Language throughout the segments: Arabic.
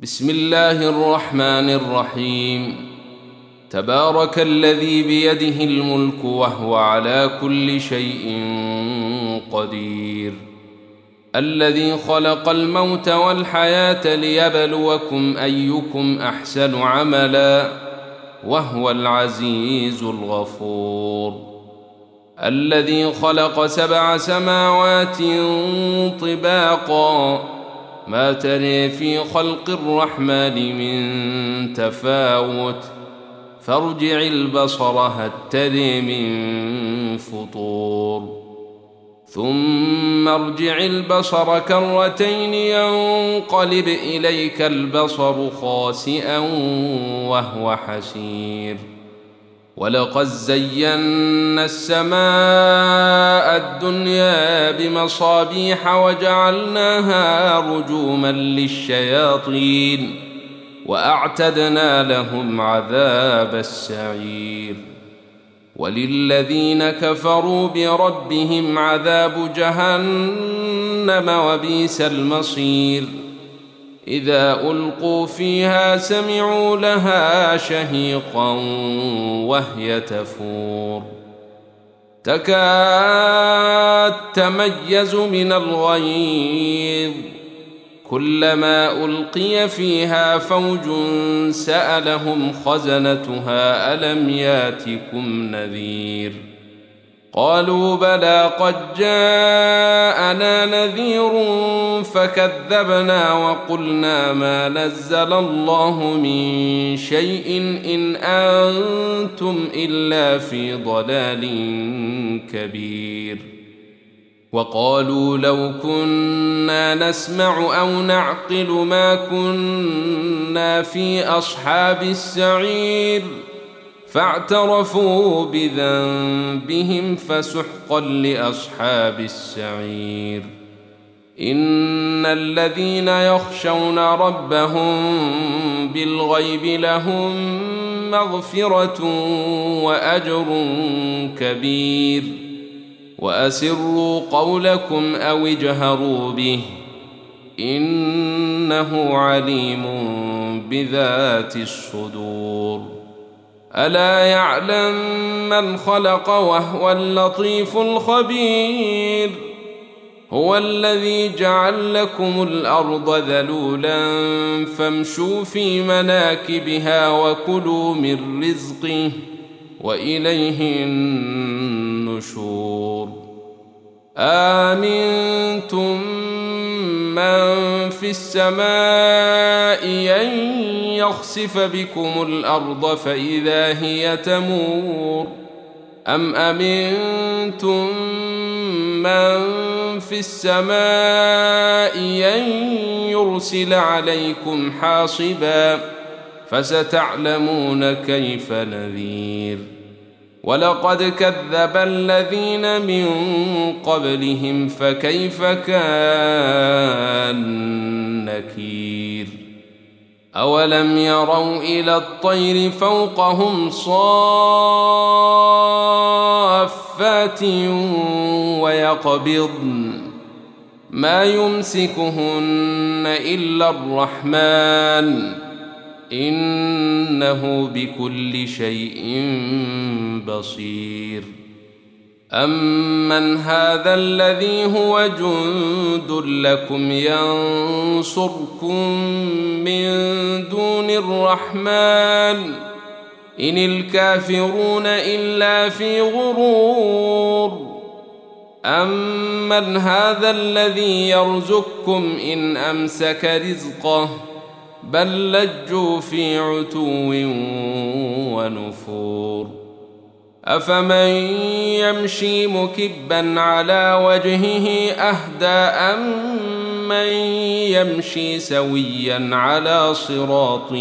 بسم الله الرحمن الرحيم. تبارك الذي بيده الملك وهو على كل شيء قدير، الذي خلق الموت والحياة ليبلوكم أيكم أحسن عملا وهو العزيز الغفور، الذي خلق 7 سماوات طباقا ما تري في خلق الرحمن من تفاوت فارجع البصر هل تري من فطور، ثم ارجع البصر كرتين ينقلب إليك البصر خاسئا وهو حسير، ولقد زينا السماء الدنيا بمصابيح وجعلناها رجوما للشياطين وأعتدنا لهم عذاب السعير، وللذين كفروا بربهم عذاب جهنم وبئس المصير، إذا ألقوا فيها سمعوا لها شهيقا وهي تفور تكاد تميز من الغيظ، كلما ألقي فيها فوج سألهم خزنتها ألم ياتكم نذير، قالوا بلى قد جاءنا نذير فكذبنا وقلنا ما نزل الله من شيء إن أنتم إلا في ضلال كبير، وقالوا لو كنا نسمع أو نعقل ما كنا في أصحاب السعير، فاعترفوا بذنبهم فسحقا لأصحاب السعير، إن الذين يخشون ربهم بالغيب لهم مغفرة وأجر كبير، وأسروا قولكم أو اجهروا به إنه عليم بذات الصدور، ألا يعلم من خلق وهو اللطيف الخبير، هو الذي جعل لكم الأرض ذلولا فامشوا في مناكبها وكلوا من رزقه وإليه النشور، آمنتم من في السماء أن يخسف بكم الأرض فإذا هي تمور، أم أمنتم من في السماء أن يرسل عليكم حاصبا فستعلمون كيف نذير، ولقد كذب الذين من قبلهم فكيف كان نكير، أولم يروا إلى الطير فوقهم صافات ويقبضن ما يمسكهن إلا الرحمن إنه بكل شيء بصير، أمن هذا الذي هو جند لكم ينصركم من دون الرحمن إن الكافرون إلا في غرور، أمن هذا الذي يرزقكم إن أمسك رزقه بل لجوا في عتو ونفور، أفمن يمشي مكبا على وجهه أهدى أمن يمشي سويا على صراط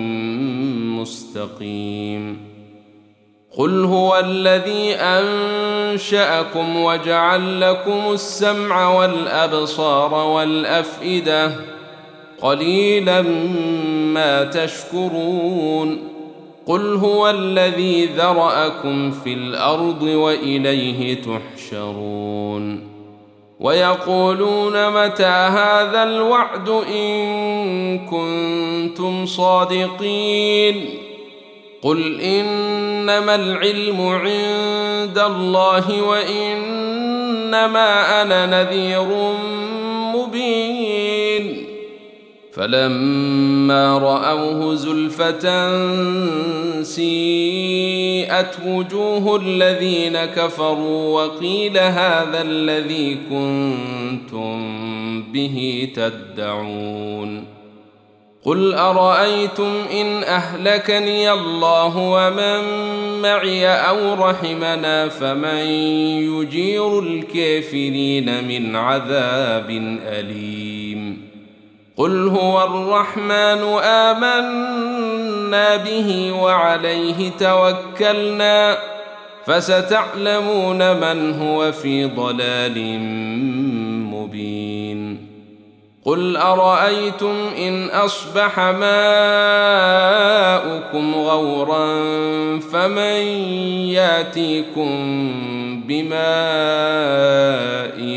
مستقيم، قل هو الذي أنشأكم وجعل لكم السمع والأبصار والأفئدة قليلا ما تشكرون، قل هو الذي ذرأكم في الأرض وإليه تحشرون، ويقولون متى هذا الوعد إن كنتم صادقين قل إنما العلم عند الله وإنما أنا نذير مبين فلما رأوه زلفة سيئت وجوه الذين كفروا وقيل هذا الذي كنتم به تدعون قل أرأيتم إن أهلكني الله ومن معي أو رحمنا فمن يجير الكافرين من عذاب أليم قل هو الرحمن آمنا به وعليه توكلنا فستعلمون من هو في ضلال مبين قل أرأيتم إن أصبح ماؤكم غورا فمن ياتيكم بماء